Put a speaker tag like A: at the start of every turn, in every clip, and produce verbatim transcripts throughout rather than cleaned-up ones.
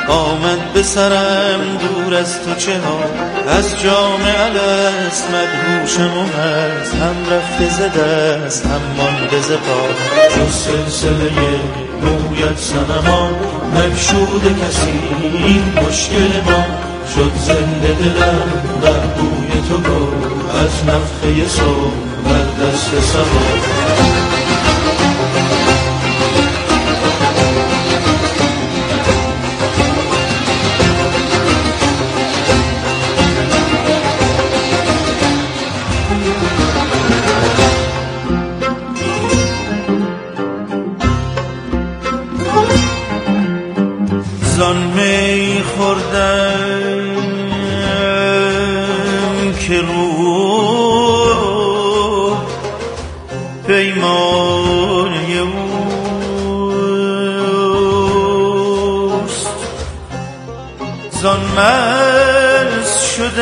A: آمد به سرم دور از تو چه ها، از جام الست مدهوشم و از هم رفته ز دست هم مانده ز پا. جز سلسله مویت صنما نگشوده کسی این مشکل ما، شد زنده دلم در بوی تو گل از نفخه صبح بر دست صبا. زان می خوردم که روح پیمانه اوست، زان مست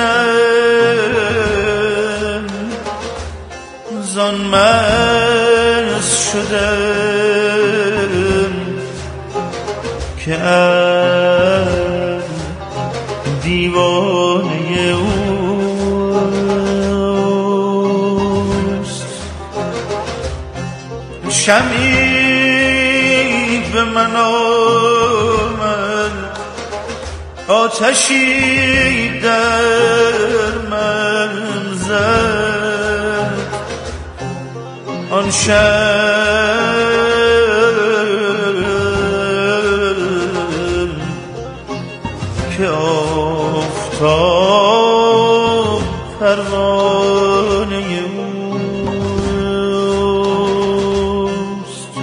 A: شدم زان مست شدم که ام دیوانه اوست. شمعی به من آمد آتشی در من زد، آن شب که آفتاب پروانه اوست.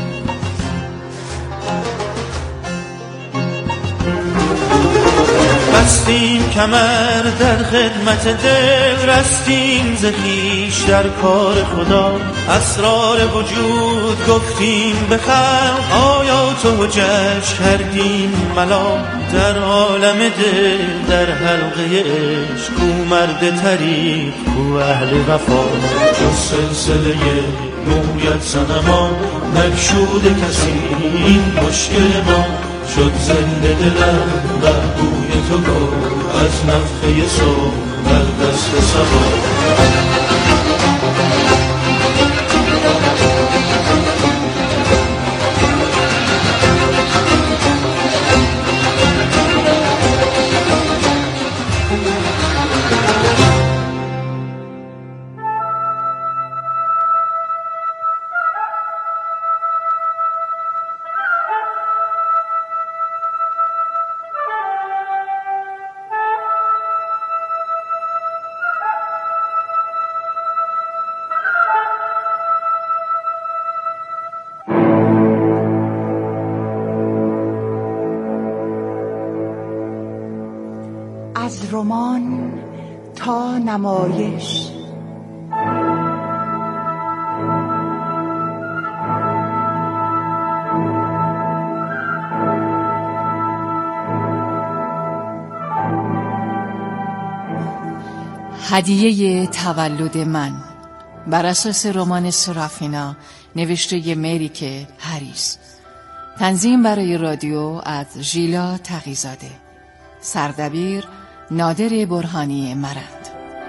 A: بستیم کمر در خدمت دل، رستیم ز خویش در کار خدا، اسرار وجود گفتیم به خلق، آیات و حجج کردیم ملام. در عالم دل در حلقه عشق کو مرد طریق کو اهل وفا. جز سلسله مویت صنما نگشوده کسی این مشکل ما، شد زنده دلم در بوی تو گل از نفخه صبح بر دست صبا.
B: از رمان تا نمایش،
C: هدیه تولد من بر اساس رمان سرافینا نوشته مریک هریس، تنظیم برای رادیو از ژیلا تقی‌زاده، سردبیر نادر برهانی مرند.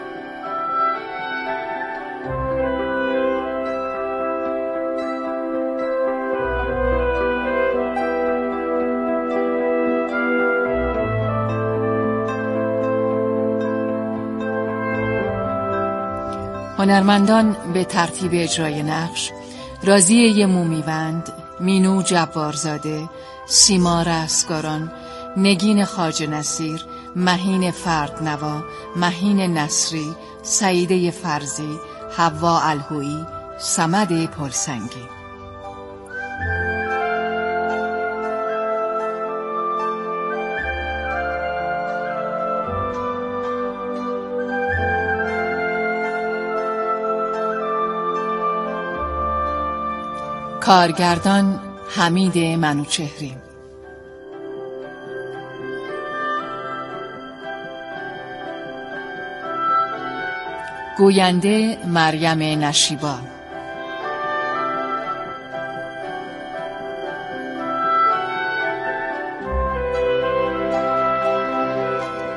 C: هنرمندان به ترتیب اجرای نقش: راضیه مومیوند، مینو جبارزاده، سیما رستگاران، نگین خواجه نصیر، مهین فردنوا، مهین نصری، سعیده فرزی، حوا الهویی، صمد پلسنگی. کارگردان حمید منوچهری. گوینده مریم نشیبا.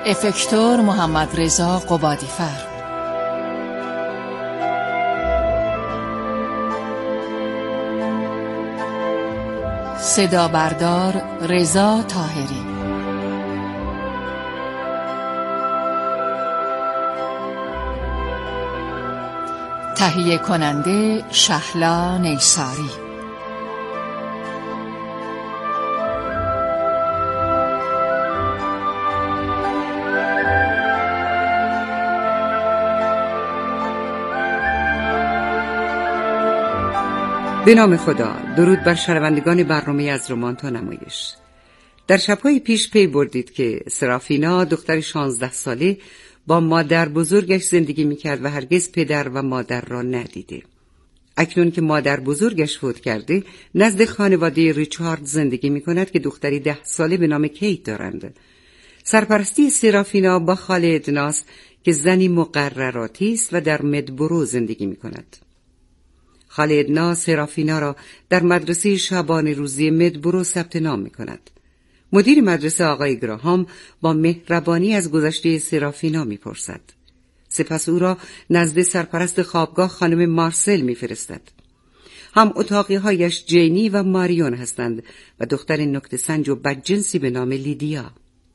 C: افکتور محمد رضا قبادیفر. صدا بردار رضا طاهری. تهیه کننده شهلا نیساری.
D: به نام خدا. درود بر شنوندگان برنامه از رمان تا نمایش. در شب‌های پیش پی بردید که سرافینا دختر شانزده ساله با مادر بزرگش زندگی میکرد و هرگز پدر و مادر را ندیده. اکنون که مادر بزرگش فوت کرده، نزد خانواده ریچارد زندگی میکند که دختری ده ساله به نام کیت دارند. سرپرستی سرافینا با خاله ادناس که زنی مقرراتی است و در مدبرو زندگی میکند. خاله ادنا سرافینا را در مدرسه شبانه روزی مدبرو ثبت نام میکند. مدیر مدرسه آقای گراهام با مهربانی از گذشته سرافینا میپرسد. سپس او را نزد سرپرست خوابگاه خانم مارسل میفرستد. هم اتاقی هایش جینی و ماریون هستند و دختر نکته سنج و بدجنسی به نام لیدیا.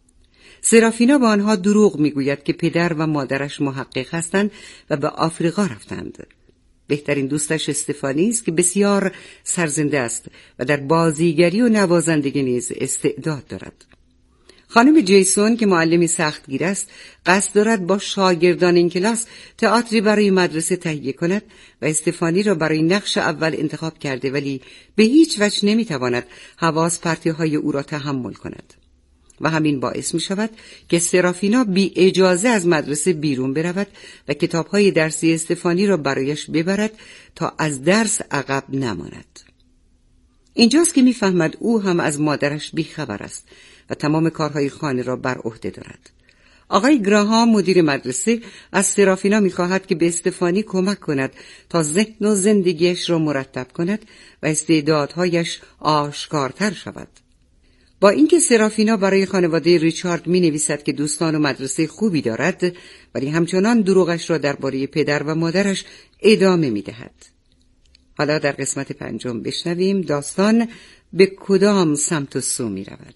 D: سرافینا با آنها دروغ میگوید که پدر و مادرش محقق هستند و به آفریقا رفتند. بهترین دوستش استفانی است که بسیار سرزنده است و در بازیگری و نوازندگی نیز استعداد دارد. خانم جیسون که معلمی سختگیر است، قصد دارد با شاگردان این کلاس تئاتری برای مدرسه تهیه کند و استفانی را برای نقش اول انتخاب کرده، ولی به هیچ وجه نمیتواند حواس پرتی‌های او را تحمل کند و همین باعث می شود که سرافینا بی اجازه از مدرسه بیرون برود و کتاب‌های درسی استفانی را برایش ببرد تا از درس عقب نماند. اینجاست که می‌فهمد او هم از مادرش بیخبر است و تمام کارهای خانه را بر عهده دارد. آقای گراهام مدیر مدرسه از سرافینا می‌خواهد که به استفانی کمک کند تا ذهن و زندگیش را مرتب کند و استعدادهایش آشکارتر شود. با اینکه سرافینا برای خانواده ریچارد می نویسد که دوستان و مدرسه خوبی دارد، ولی همچنان دروغش را درباره پدر و مادرش ادامه می دهد. حالا در قسمت پنجم بشنویم داستان به کدام سمت و سو می رود.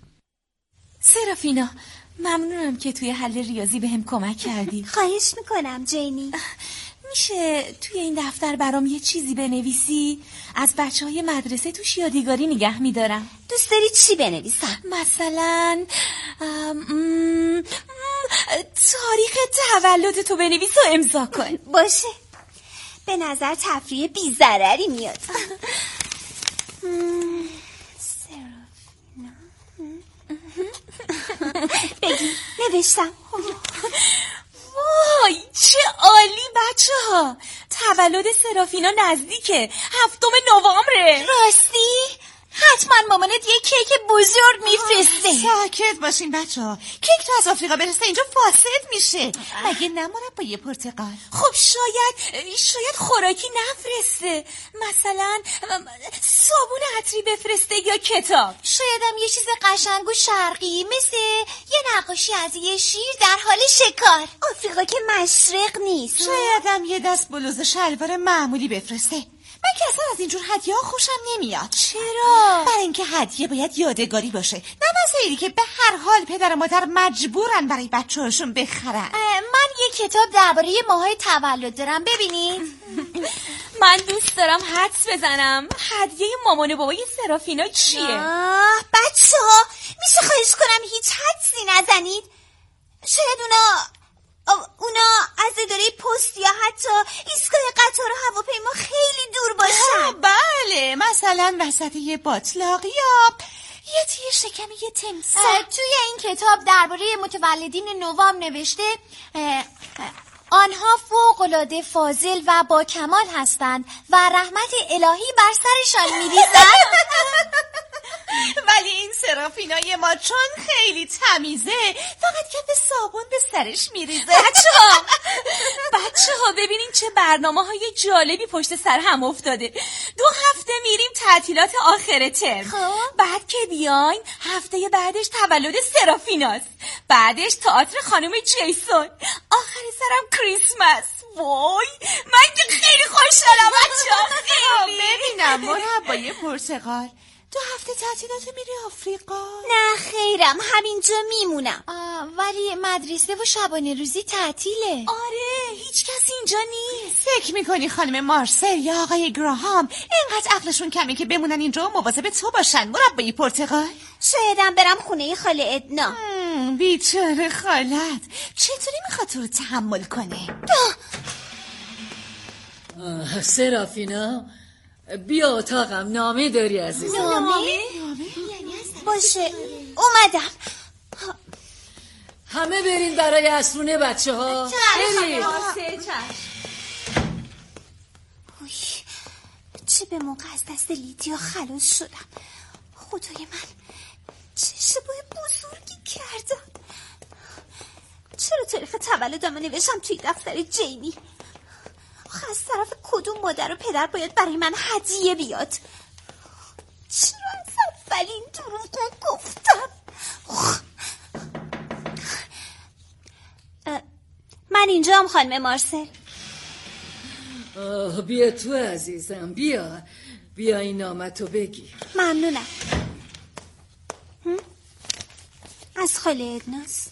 E: سرافینا، ممنونم که توی حل ریاضی به هم کمک کردی.
F: خواهش میکنم جینی.
E: میشه توی این دفتر برام یه چیزی بنویسی؟ از بچه های مدرسه توش یادگاری نگه میدارم.
F: دوست داری چی بنویسم؟
E: مثلا ام، ام، تاریخ تولد تو بنویس و امضا کن.
F: باشه، به نظر تفریح بی ضرری میاد. بگی نوشتم.
E: وای چه عالی بچه ها، تولد سرافینا نزدیکه، هفتم نوامبره.
F: راستی؟ حتما مامانت یه کیک بزرگ میفرسته.
G: ساکت باشین بچه ها، کیک تو از آفریقا برسه اینجا فاسد میشه. مگه نمارد با یه پرتقال؟
E: خب شاید شاید خوراکی نفرسته، مثلا صابون عطری بفرسته یا کتاب.
F: شایدم یه چیز قشنگ و شرقی مثل یه نقاشی از یه شیر در حال شکار. آفریقا که مشرق نیست.
G: شایدم یه دست بلوز شلوار معمولی بفرسته. من که اصلا از اینجور هدیه ها خوشم نمیاد.
E: چرا؟
G: برای اینکه هدیه باید یادگاری باشه، نه مسائلی که به هر حال پدر و مادر مجبورن برای بچه هاشون بخرن.
F: من یه کتاب درباره ماهای تولد دارم، ببینید.
E: من دوست دارم حدس بزنم هدیه مامان و بابای سرافینا چیه؟
F: بچه ها میشه خواهش کنم هیچ حدسی نزنید؟ شاید اونا اونا از اداره پست یا حتی ایستگاه قطار و هواپیما خیلی دور باشن.
G: بله، مثلا وسط یه باطلاق یا یه تیر شکم یه تمساح.
F: توی این کتاب درباره متولدین نوامبر نوشته آنها فوق‌العاده فاضل و با کمال هستند و رحمت الهی بر سرشان می‌ریزد.
G: ولی این سرافینای ما چون خیلی تمیزه فقط کف صابون به سرش میریزه.
E: بچه ها بچه ها ببینین چه برنامه های جالبی پشت سر هم افتاده. دو هفته میریم تعطیلات آخر ترم.
F: خب
E: بعد که بیاین هفته بعدش تولد سرافیناست، بعدش تئاتر خانم جیسون، آخر سرم کریسمس. وای من که خیلی خوشحالم بچه ها. خیلی
G: ببینم مربای پرتقال، دو هفته تعطیلات میری آفریقا؟
F: نه خیرم، همینجا میمونم.
E: ولی مدرسه و شبانه روزی تعطیله. آره هیچ کس اینجا نیست.
G: فکر میکنی خانم مارسل یا آقای گراهام اینقدر عقلشون کمه که بمونن اینجا و مواظب تو باشن مربای پرتقال؟
F: شایدم برم خونه خاله ادنا.
G: بیچاره خالت چطوری میخواد تو رو تحمل کنه؟
H: سرافینا بیا اتاقم، نامه داری عزیزم.
F: نامه؟ باشه اومدم.
H: همه برین برای عصرونه بچه ها. برین.
F: چه به موقع از دست لیدیا خلاص شدم. خدای من چه اشتباه بزرگی کردم. چرا تاریخ تولدم نوشتم توی دفتر جیمی؟ آخه از طرف کدوم مادر و پدر باید برای من هدیه بیاد؟ چرا از اولین دروغ گفتم؟ من اینجا هم خانم مارسل.
H: آه بیا تو عزیزم، بیا بیا این نامتو بگیر.
F: ممنونم. از خاله ادناس.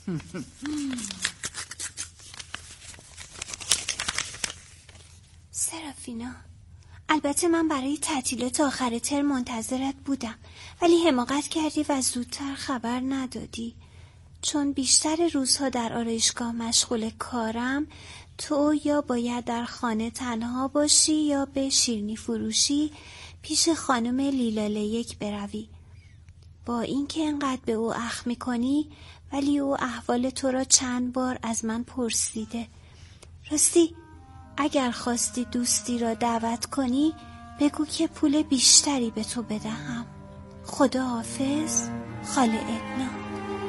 F: سرافینا، البته من برای تعطیلات آخر ترم منتظرت بودم، ولی حماقت کردی و زودتر خبر ندادی. چون بیشتر روزها در آرایشگاه مشغول کارم، تو یا باید در خانه تنها باشی یا به شیرینی فروشی پیش خانم لیلاله یک بروی. با اینکه انقدر به او اخم می‌کنی، ولی او احوال تو را چند بار از من پرسیده. راستی اگر خواستی دوستی را دعوت کنی بگو که پول بیشتری به تو بدهم. خدا حافظ، خاله ادنا.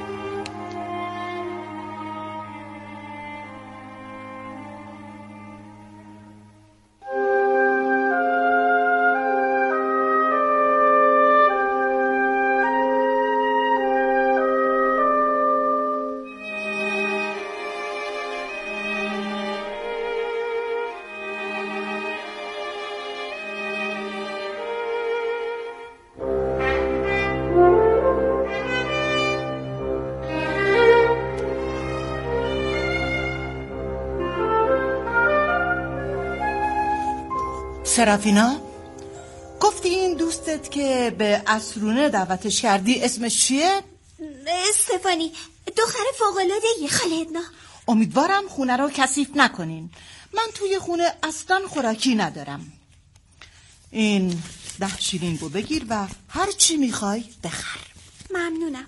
I: سرافینا، گفتی این دوستت که به عصرونه دعوتش کردی اسمش چیه؟
F: استفانی، دختر فوق‌العاده‌ای خاله ادنا.
I: امیدوارم خونه رو کثیف نکنین. من توی خونه اصلا خوراکی ندارم. این ده شیلینگ رو بگیر و هر چی میخوای بخر.
F: ممنونم.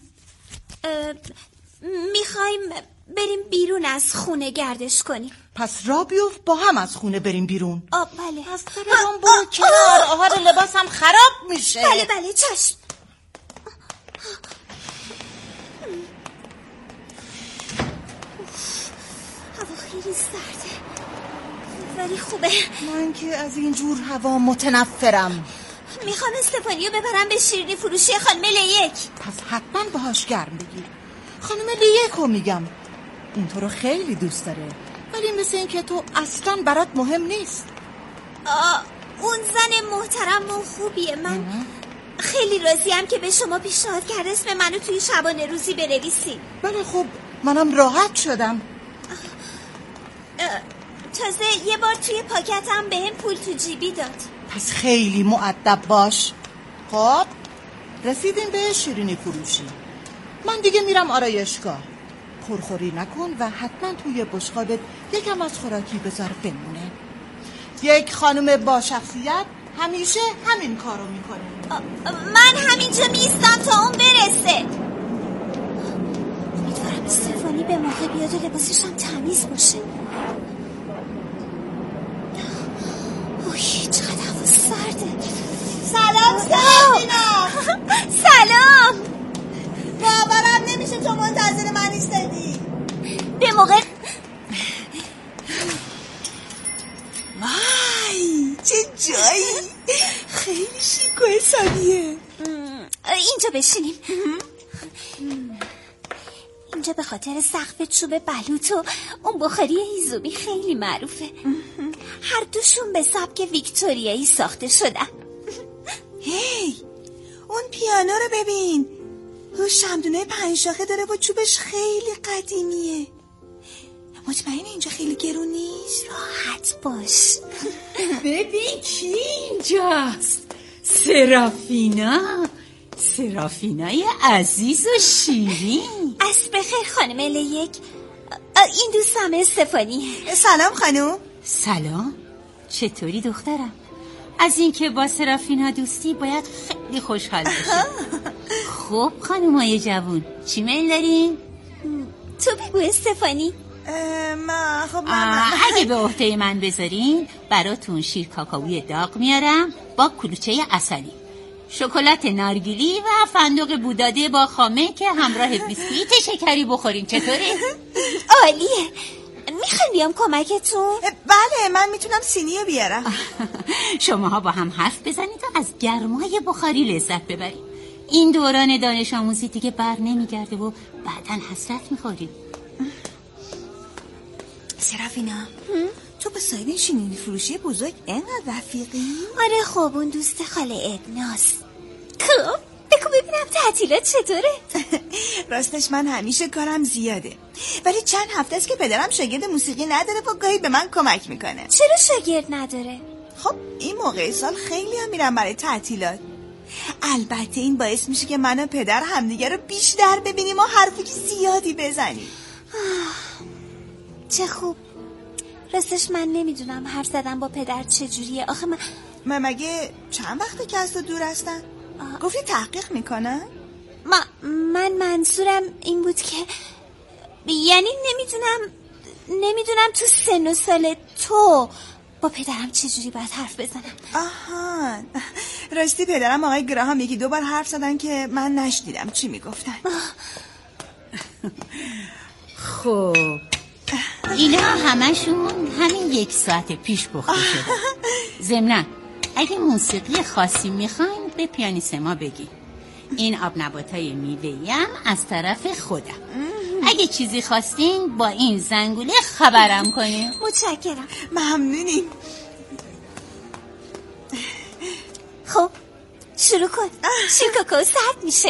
F: میخوایم بریم بیرون از خونه گردش کنیم.
I: پس را بیفت با هم از خونه بریم بیرون.
F: آه بله.
I: پس بریم برو کنار، آهار لباسم خراب میشه.
F: بله بله چشم. هوا خیلی سرده ولی خوبه.
I: من که از این جور هوا متنفرم.
F: میخوام استفانیو ببرم به شیرینی فروشی خانم لیک.
I: پس حتما باهاش گرم بگیر. خانم لیکو میگم، اون تو رو خیلی دوست داره، ولی مثل این که تو اصلا برات مهم نیست.
F: آه اون زن محترم و خوبیه. من خیلی راضیم که به شما پیشنهاد کرد اسم منو توی شبانه روزی بنویسی.
I: بله خب منم راحت شدم.
F: تازه یه بار توی پاکتم به هم پول تو جیبی داد.
I: پس خیلی مؤدب باش. خب رسیدیم به شیرینی فروشی. من دیگه میرم آرایشگاه. پرخوری نکن و حتما توی بشقابت یکم از خوراکی بذار بمونه. یک خانم با شخصیت همیشه همین کارو میکنه.
F: من همینجا میستم تا اون برسه. امیدوارم استفانی به موقع بیاد و لباسش هم تمیز باشه. اوه چقدر هوا سرده. سلام سلام. سلام سلام.
I: باورم نمیشه تو منتظر من ایستادی.
F: به موقع.
I: وای چه جایی، خیلی شیک و حسابیه.
F: اینجا بشینیم. اینجا به خاطر سقف چوب بلوط و اون بخاری هیزومی خیلی معروفه. هر دوشون به سبک ویکتوریایی ساخته شدن.
I: هی اون پیانو رو ببین، اون شمدونه پنج شاخه داره و چوبش خیلی قدیمیه. مطمئنه اینجا خیلی گرون نیست؟
F: راحت باش.
H: ببین کی اینجاست؟ سرافینا، سرافینای عزیز و شیرین.
F: از بخیر خانم لیک. این دوستم استفانیه.
I: سلام خانم.
J: سلام، چطوری دخترم؟ از اینکه با سرافینا دوستی باید خیلی خوشحال باشی. خب خانمای جوون چی میل دارین؟
F: تو بگو استفانی.
I: ما خب من
J: اگه به عهده من بذارین براتون شیر کاکائوی داغ میارم با کلوچه عسلی، شکلات نارگیلی و فندق بوداده با خامه که همراه بیسکویت شکری بخورین. چطوره؟
F: عالیه. میخواین بیام کمکتون؟
I: بله من میتونم سینی بیارم.
J: شماها با هم حرف بزنید و از گرمای بخاری لذت ببرید. این دوران دانش آموزی دیگه بر نمیگرده و بعداً حسرت میخوریم.
I: سرافینا تو با صاحب شیرینی فروشی بزرگ اینقدر رفیقی؟
F: آره خب اون دوست خاله ادناس. خب بگو ببینم تعطیلات چطوره؟
I: راستش من همیشه کارم زیاده، ولی چند هفته است که پدرم شاگرد موسیقی نداره و گاهی به من کمک میکنه.
F: چرا شاگرد نداره؟
I: خب این موقع سال خیلی هم میرم برای تعطیلات. البته این باعث میشه که من و پدر همدیگه رو بیشتر ببینیم و حرفی زیادی بزنیم.
F: چه خوب. راستش من نمیدونم حرف زدن با پدر چجوریه. آخه من
I: من مگه چند وقته که از تو دور هستن؟ گفتی تحقیق میکنن؟
F: ما من منظورم این بود که یعنی نمیدونم نمیدونم تو سن و سال تو با پدرم چجوری باید حرف بزنم.
I: آها راستی پدرم آقای گراهام یکی دو بار حرف زدن که من نشنیدم چی میگفتن.
J: خب اینا همشون همین یک ساعت پیش پخته شده. ضمناً اگه موسیقی خاصی میخواین به پیانیست ما بگی. این آب نباتای میوه‌ای هم از طرف خودم. اگه چیزی خواستین با این زنگوله خبرم کنین.
F: متشکرم.
I: ممنونیم.
F: خب شروع کن. شیر کاکائو سرد میشه.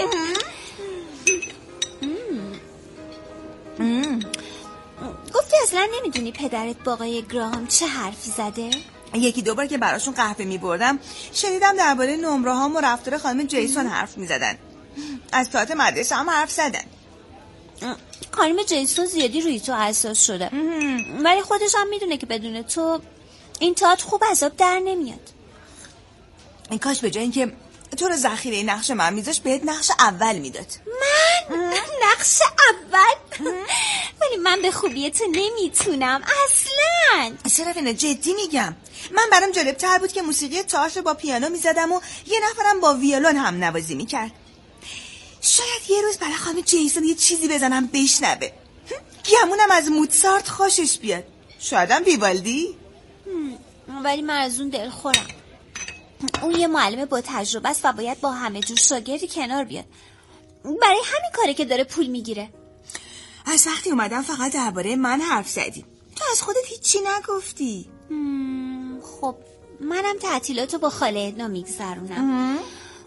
F: گفتی اصلا نمیدونی پدرت با آقای گراهام چه حرفی زده؟
I: یکی دو بار که براشون قهوه میبردم شنیدم درباره نمره هام و رفتار خانم جیسون حرف میزدن. از ساعت مدرسه هم حرف زدن.
F: خانم جیسون زیادی روی تو حساس شده، ولی خودش هم میدونه که بدون تو این تئاتر خوب از آب در نمیاد.
I: این کاش به جای اینکه تو رو ذخیره نقش من میذاش بهت نقش اول میداد.
F: من نقش اول؟ ولی من به خوبی تو نمیتونم اصلا.
I: سرافینا جدی میگم، من برام جالب تر بود که موسیقی تئاتر با پیانو میزدم و یه نفرم با ویولون هم نوازی میکرد. شاید یه روز برای خانم جیسون یه چیزی بزنم بشنوه، گمونم از موتسارت خوشش بیاد، شایدم ویوالدی.
F: ولی من از اون دلخورم. اون یه معلم با تجربه است و باید با همه جور شاگردی کنار بیاد. برای همین کاره که داره پول میگیره.
I: از وقتی اومدم فقط درباره من حرف زدی، تو از خودت هیچی نگفتی.
F: خب منم تعطیلاتو با خاله ادنا میگذرونم.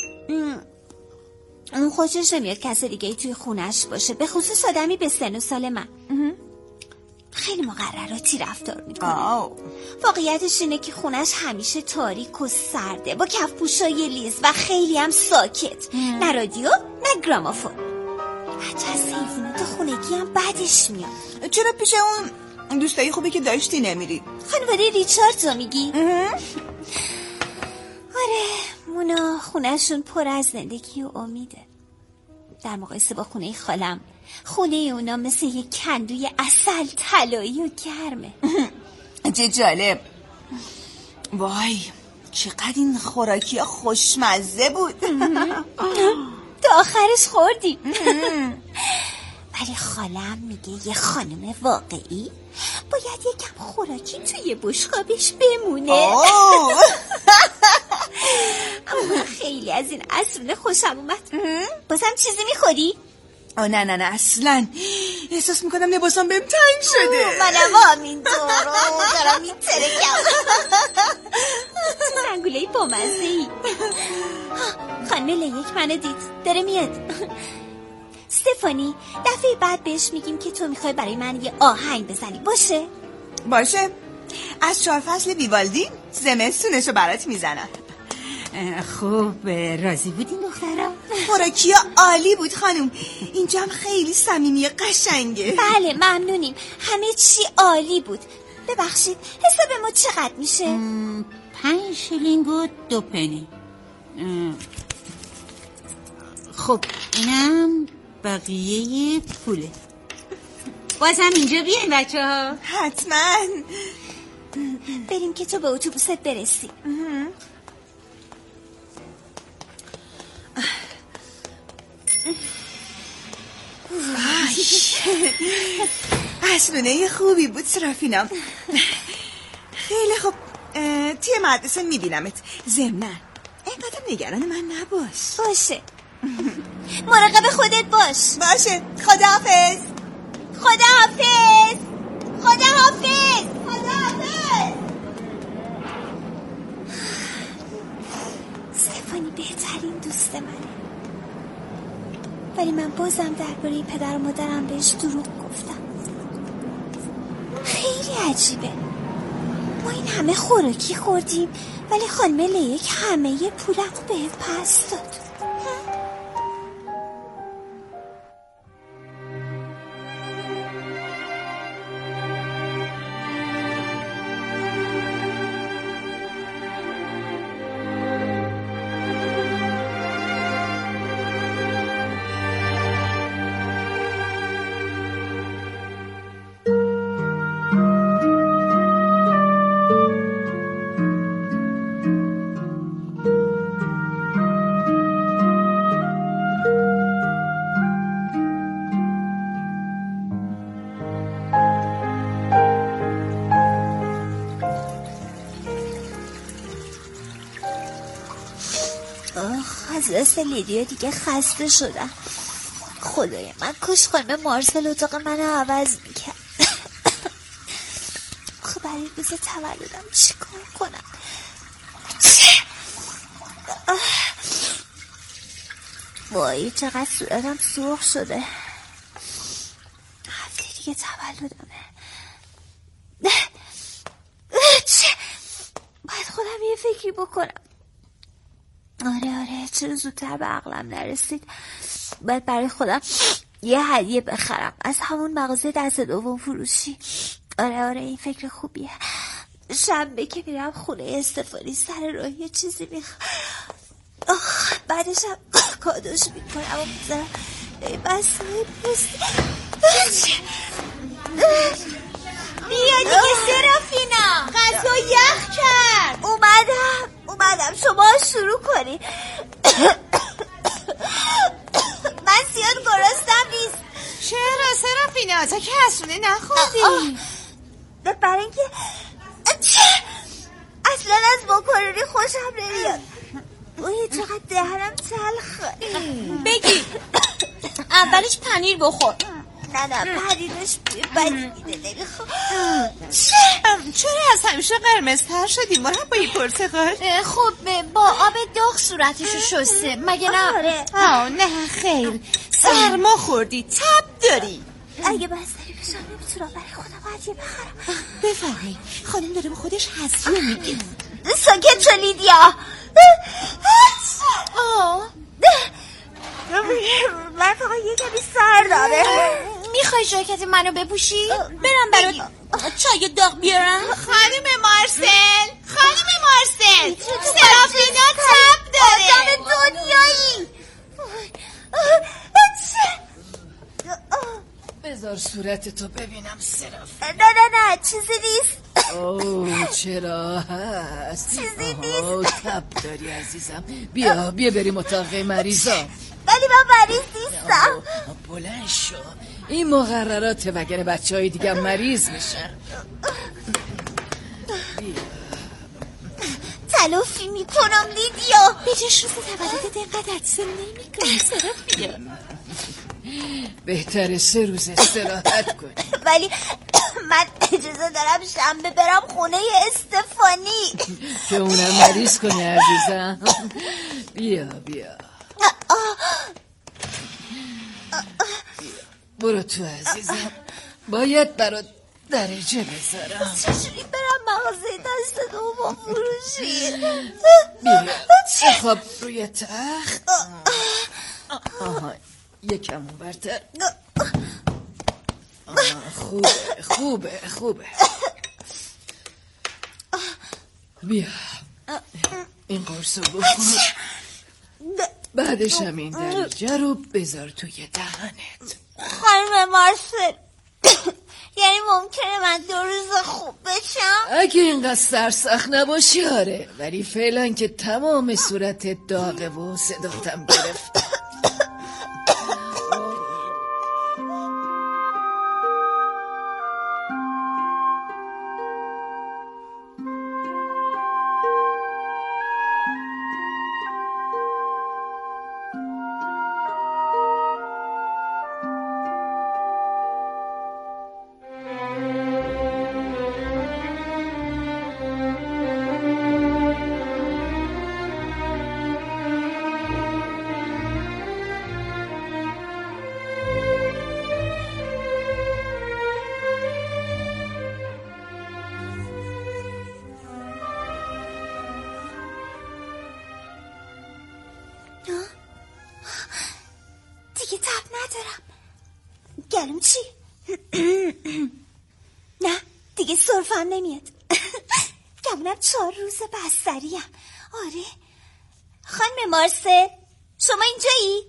F: اون خوشش نمیاد کس دیگه ای توی خونش باشه، به خصوص آدمی به سن و سال من. خیلی مقرراتی رفتار میکنه. واقعیتش اینه که خونش همیشه تاریک و سرده با کفپوشای لیز و خیلی هم ساکت. نه رادیو نه گرامافون. حتی از حیوانات خونگی هم بدش میاد.
I: چرا پیش اون دوستایی خوبی که داشتی نمیری؟
F: خانواده ریچارد رو میگی؟ آره مونا خونهشون پر از زندگی و امیده. در مقایسه با خونه خالم، خونه اونا مثل یک کندوی عسل طلایی و گرمه.
I: چه جالب. وای چقدر این خوراکی ها خوشمزه بود.
F: تا آخرش خوردیم. ولی خالم میگه یه خانم واقعی باید یکم خوراکی توی بشقابش بمونه. اما خیلی از این عصرونه خوشم اومد. بازم چیزی میخوری؟
I: آه نه نه نه اصلا. احساس میکنم لباسم بهم تنگ شده.
F: منم همین دارم دارم میترکم. چه زنگولهی بامزه ای. خانم لیک منو دید داره میاد. استفانی دفعه بعد بهش میگیم که تو میخوای برای من یه آهنگ بزنی. باشه؟
I: باشه. از چهار فصل ویوالدی زمستونشو برات میزنم.
J: خوب راضی بودین دخترم؟
I: خوراکی‌ها عالی بود خانم. اینجا هم خیلی صمیمی قشنگه.
F: بله ممنونیم، همه چی عالی بود. ببخشید حساب ما چقدر میشه؟
J: پنج شیلینگ و دو پنی. خب اینم بقیه پوله. بازم اینجا بیاین بچه ها.
I: حتما.
F: بریم که تو به اتوبوست برسی.
I: عصرونه خوبی بود سرافینا. خیلی خوب. توی مدرسه میبینمت. ضمناً اینقدر نگران من نباش.
F: باشه. مراقب خودت باش.
I: باشه. خداحافظ.
F: خداحافظ. خداحافظ. خداحافظ. استفانی بهترین دوست منه، ولی من بازم درباره پدر و مادرم بهش دروغ گفتم. خیلی عجیبه، ما این همه خوراکی خوردیم ولی خانم لیک همه پولم رو بهت پس داد. از دست لیدیا دیگه خسته شدم. خدای من کاش خانم مارسل اتاق من عوض میکرد. خب برای روز تولدم چی کار کنم؟ وای چقدر صورتم سرخ شده. هفته دیگه تولدمه. باید خودم یه فکری بکنم. آره آره چرا زودتر به عقلم نرسید. باید برای خودم یه هدیه بخرم از همون مغازه دست دوم فروشی. آره آره این فکر خوبیه. شنبه که میرم خونه استفانی سر راه یه چیزی میخوام. بعدش هم کادوش میکنم و میذارم به بسای پوست. بیا دیگه سرافینا، غذا یخ کرد. اومدم اومدم شما شروع کنی. من زیاد گرسنم نیست.
G: چرا سرافینا تا که حسونه نخوردی؟
F: برای اینکه اصلا از ماکارونی خوشم نمیاد. اوه چقدر دهنم تلخه.
E: بگی اولش پنیر بخور.
F: نه نه پنیرش بدی میده نمیخوام.
G: چرا از همیشه قرمزتر شدی مربای پرتقال؟
E: خب با آب داغ صورتشو شسته مگه نه؟
F: آره.
G: آه نه خیر سرما خوردی تب داری.
F: اگه بستری بشم نمیتونم برای خودم هدیه بخرم.
G: بفرمایید خانم داره به خودش هدیه میگه.
F: ساکت شو لیدیا.
E: آه
F: من فقط یه کمی سر داره.
E: میخوای جاکت منو بپوشی؟ برم برات چای داغ بیارم.
G: خانم مارسل خانم مارسل سرافینا تب داره.
F: آدم دنیایی.
H: بذار صورتتو ببینم سراف.
F: نه نه نه چیزی نیست.
H: اوه چرا هست؟
F: چیزی نیست.
H: تب داری عزیزم. بیا بیا بریم اتاق مریضا.
F: من ولی من مریض نیستم.
H: بلند شو، این مقرراته وگرنه بچه های دیگه مریض میشن.
F: تلافی میکنم لیدیا.
G: به جاش روز تولد دقیقت عدسه نمیکنم سرافیا.
H: بهتره سه روز استراحت کنی.
F: ولی من اجازه دارم شنبه برم خونه استفانی
H: که اونم مریض کنی عزیزم. بیا بیا برو تو عزیزم، باید برات درجه بذارم.
F: چجوری برم مغازه دست دوم فروشی؟
H: بیا بخواب روی تخت. آها یکم اون برتر. خوبه خوبه خوبه. بیا این قرصو بخور، بعدش هم این درجه رو بذار توی دهنت.
F: خانم مارسل یعنی ممکنه من دو روز خوب بشم؟
H: اگه اینقدر سرسخت نباشی آره، ولی فعلا که تمام صورتت داغه و صداتم گرفت.
F: دیگه تب ندارم. گلوم چی؟ نه دیگه سرفم نمیاد. گمونم چهار روز بستریم. آره خانم مارسل شما اینجایی؟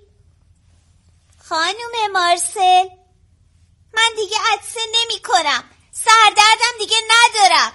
F: خانم مارسل من دیگه عطسه نمی کنم، سردردم دیگه ندارم.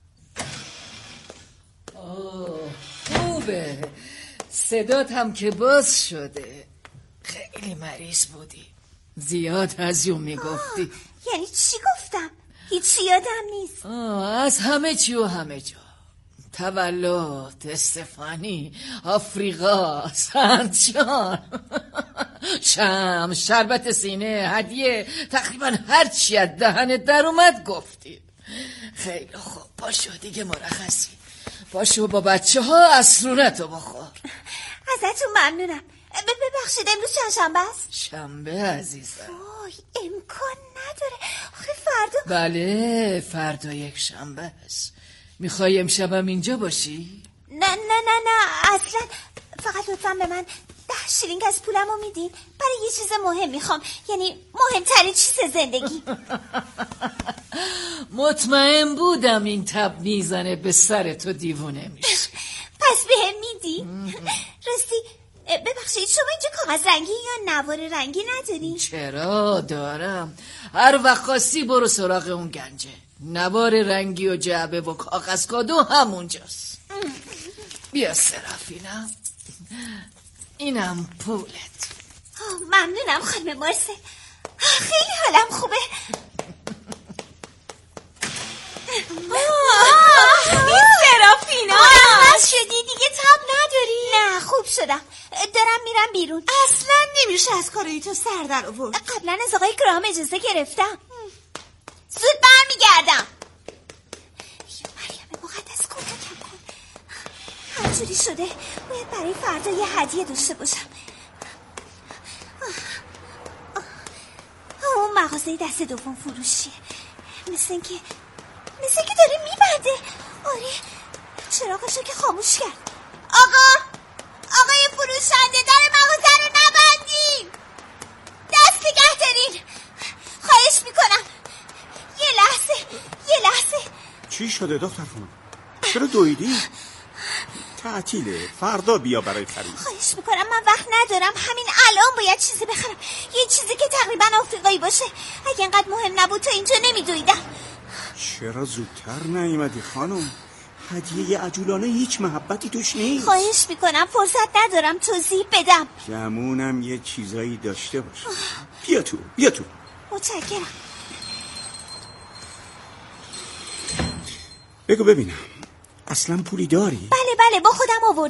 H: آه خوبه، صدات هم که باز شده. خیلی مریض بودی، زیاد هزیون میگفتی.
F: یعنی چی گفتم؟ هیچی یادم نیست.
H: آه از همه چی و همه جا، تولد، استفانی، آفریقا، سنتجان، شم، شربت سینه، هدیه، تقریبا هر چی از دهنت در اومد گفتی. خیلی خوب، پاشو دیگه مرخصی، پاشو با بچه ها اسرونتو بخور.
F: ازتون ممنونم. ببخشید امروز چند شنبه است؟
H: شنبه عزیزم.
F: وای امکان نداره. آخه فردا.
H: بله فردا یک شنبه است. میخوای امشبم اینجا باشی؟
F: نه نه نه نه اصلا، فقط لطفا به من ده شیلینگ از پولمو میدین، برای یه چیز مهم میخوام، یعنی مهمترین چیز زندگی.
H: مطمئن بودم این تب میزنه به سر تو دیوونه میشه.
F: پس بهم میدی؟ راستی ببخشید شما اینجا کاغذ رنگی یا نوار رنگی ندارین؟
H: چرا دارم، هر وقت خواستی برو سراغ اون گنجه. نوار رنگی و جعبه و کاغذ کادو همونجاست. بیا سرافینا، اینم پولت.
F: ممنونم خانم مارسل، خیلی حالم خوبه. این سرافینا مرخص شدی دیگه تب نداری؟ نه خوب شدم، دارم میرم بیرون.
G: اصلا نمیشه از کارایی تو سر در آورد.
F: قبلا از آقای گرام اجازه گرفتم. زود برمیگردم. یا مریم مقدس کمکم کن، همجوری شده باید برای فردا یه هدیه داشته باشم. اون مغازه دست دوم فروشیه، مثل اینکه مثل اینکه داره میبنده. آره چراغشو که خاموش کرد. آقا آقای فروشنده در مغازه رو نبندین، دست نگه دارین، خواهش میکنم. یه لحظه یه لحظه.
K: چی شده دختر خانم؟ چرا دویدی؟ تعطیله، فردا بیا برای خرید.
F: خواهش میکنم من وقت ندارم، همین الان باید چیزی بخرم، یه چیزی که تقریبا آفریقایی باشه. اگه اینقدر مهم نبود تا اینجا نمیدویدم.
K: چرا زودتر نیومدی خانم؟ هدیه عجولانه هیچ محبتی توش نیست.
F: خواهش میکنم، فرصت ندارم توضیح بدم.
K: جمونم یه چیزایی داشته باشه. بیا تو بیا تو.
F: متشکرم. بگو
K: ببینم اصلا پولی داری؟
F: بله بله با خودم آوردم.